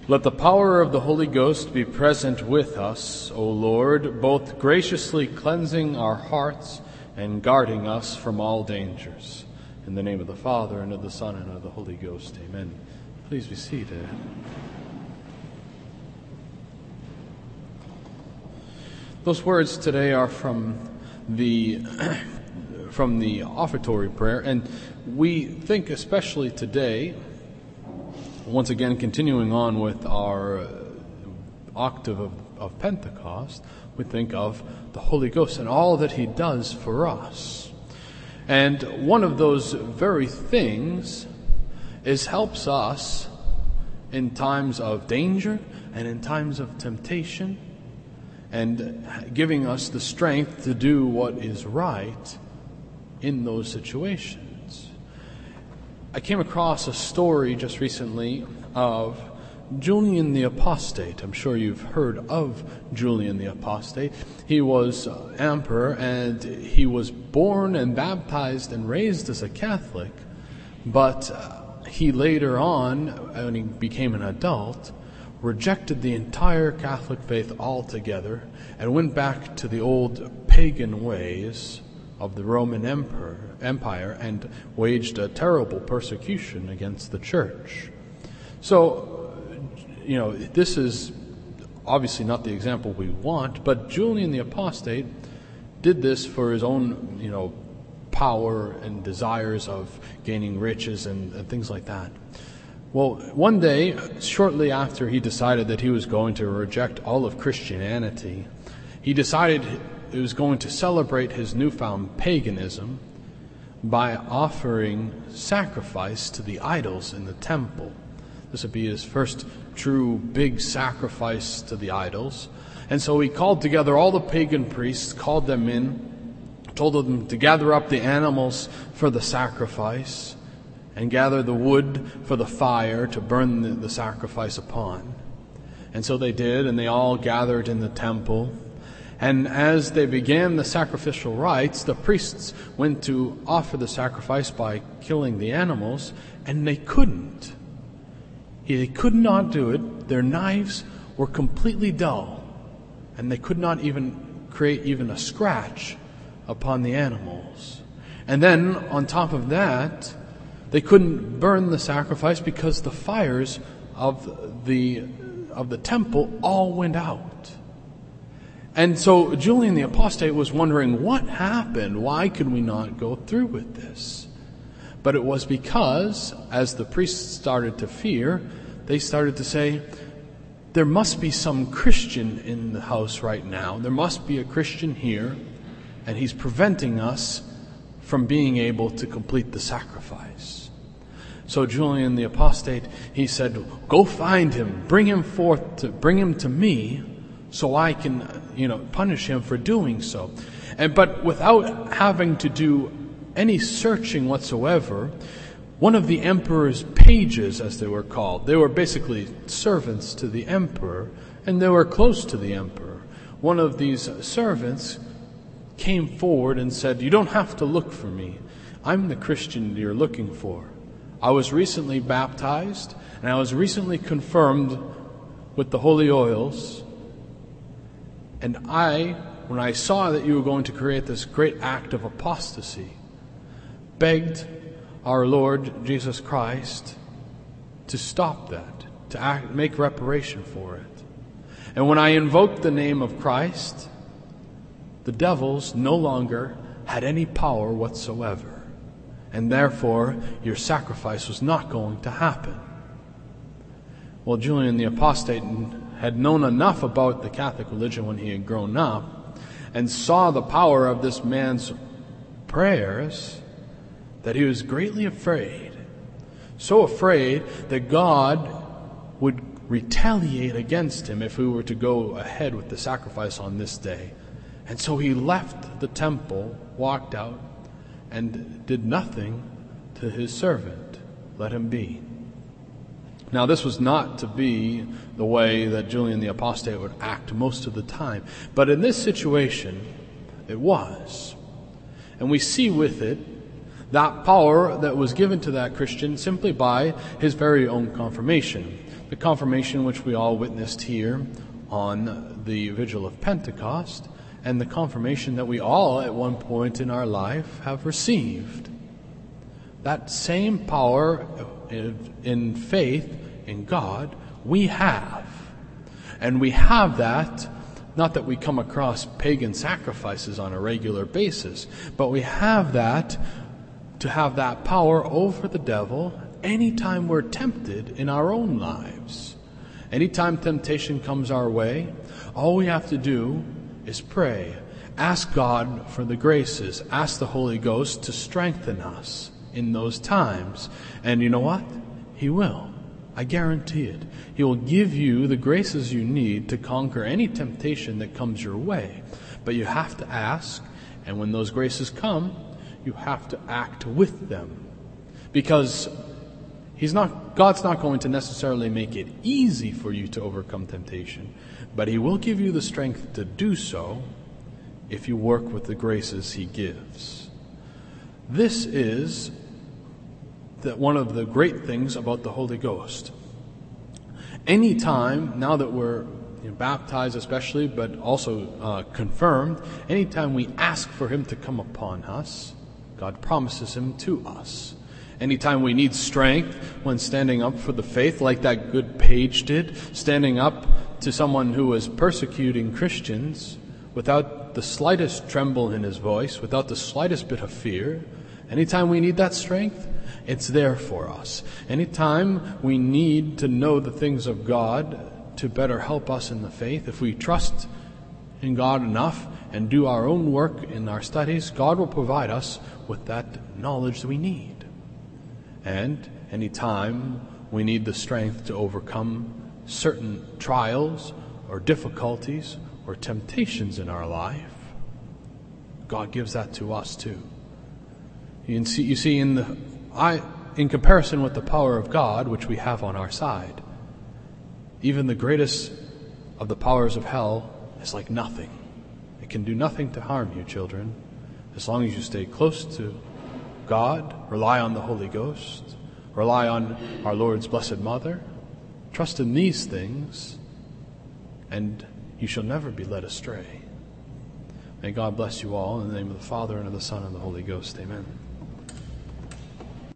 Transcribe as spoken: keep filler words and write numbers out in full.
Let the power of the Holy Ghost be present with us, O Lord, both graciously cleansing our hearts and guarding us from all dangers. In the name of the Father, and of the Son, and of the Holy Ghost. Amen. Please be seated. Those words today are from the from the offertory prayer, and we think especially today, once again continuing on with our octave of, of Pentecost, we think of the Holy Ghost and all that He does for us. And one of those very things is helps us in times of danger and in times of temptation, and giving us the strength to do what is right in those situations. I came across a story just recently of Julian the Apostate. I'm sure you've heard of Julian the Apostate. He was emperor, and he was born and baptized and raised as a Catholic, but he later on, when he became an adult, rejected the entire Catholic faith altogether and went back to the old pagan ways of the Roman emperor, Empire and waged a terrible persecution against the church. So, you know, this is obviously not the example we want, but Julian the Apostate did this for his own, you know, power and desires of gaining riches and, and things like that. Well, one day, shortly after he decided that he was going to reject all of Christianity, he decided he was going to celebrate his newfound paganism by offering sacrifice to the idols in the temple. This would be his first true big sacrifice to the idols. And so he called together all the pagan priests, called them in, told them to gather up the animals for the sacrifice, and gather the wood for the fire to burn the, the sacrifice upon. And so they did, and they all gathered in the temple. And as they began the sacrificial rites, the priests went to offer the sacrifice by killing the animals, and they couldn't. They could not do it. Their knives were completely dull, and they could not even create even a scratch upon the animals. And then, on top of that, they couldn't burn the sacrifice because the fires of the of the temple all went out. And so Julian the Apostate was wondering, what happened? Why could we not go through with this? But it was because, as the priests started to fear, they started to say, there must be some Christian in the house right now. There must be a Christian here, and he's preventing us from being able to complete the sacrifice. So Julian the Apostate, he said, go find him, bring him forth, to bring him to me, so I can, you know, punish him for doing so. And but without having to do any searching whatsoever, one of the emperor's pages, as they were called, they were basically servants to the emperor, and they were close to the emperor. One of these servants came forward and said, you don't have to look for me. I'm the Christian you're looking for. I was recently baptized, and I was recently confirmed with the holy oils. And I, when I saw that you were going to create this great act of apostasy, begged our Lord Jesus Christ to stop that, to act, make reparation for it. And when I invoked the name of Christ, the devils no longer had any power whatsoever. And therefore, your sacrifice was not going to happen. Well, Julian the Apostate had known enough about the Catholic religion when he had grown up and saw the power of this man's prayers that he was greatly afraid. So afraid that God would retaliate against him if he were to go ahead with the sacrifice on this day. And so he left the temple, walked out, and did nothing to his servant. Let him be. Now, this was not to be the way that Julian the Apostate would act most of the time. But in this situation, it was. And we see with it That power that was given to that Christian simply by his very own confirmation. The confirmation which we all witnessed here on the Vigil of Pentecost, and the confirmation that we all at one point in our life have received. That same power in faith in God we have. And we have that, not that we come across pagan sacrifices on a regular basis, but we have that to have that power over the devil anytime we're tempted in our own lives. Anytime temptation comes our way, all we have to do is pray. Ask God for the graces. Ask the Holy Ghost to strengthen us in those times. And you know what? He will. I guarantee it. He will give you the graces you need to conquer any temptation that comes your way. But you have to ask, and when those graces come, you have to act with them. Because He's not, God's not going to necessarily make it easy for you to overcome temptation, but He will give you the strength to do so if you work with the graces He gives. This is the, one of the great things about the Holy Ghost. Anytime, now that we're you know, baptized especially, but also uh, confirmed, anytime we ask for Him to come upon us, God promises Him to us. Anytime we need strength when standing up for the faith, like that good page did, standing up to someone who was persecuting Christians without the slightest tremble in his voice, without the slightest bit of fear, anytime we need that strength, it's there for us. Anytime we need to know the things of God to better help us in the faith, if we trust in God enough and do our own work in our studies, God will provide us with that knowledge that we need. And any time we need the strength to overcome certain trials or difficulties or temptations in our life, God gives that to us too. You see, you see in the I, in comparison with the power of God, which we have on our side, even the greatest of the powers of hell is like nothing. It can do nothing to harm you, children, as long as you stay close to God, rely on the Holy Ghost, rely on our Lord's Blessed Mother, trust in these things, and you shall never be led astray. May God bless you all in the name of the Father, and of the Son, and of the Holy Ghost. Amen.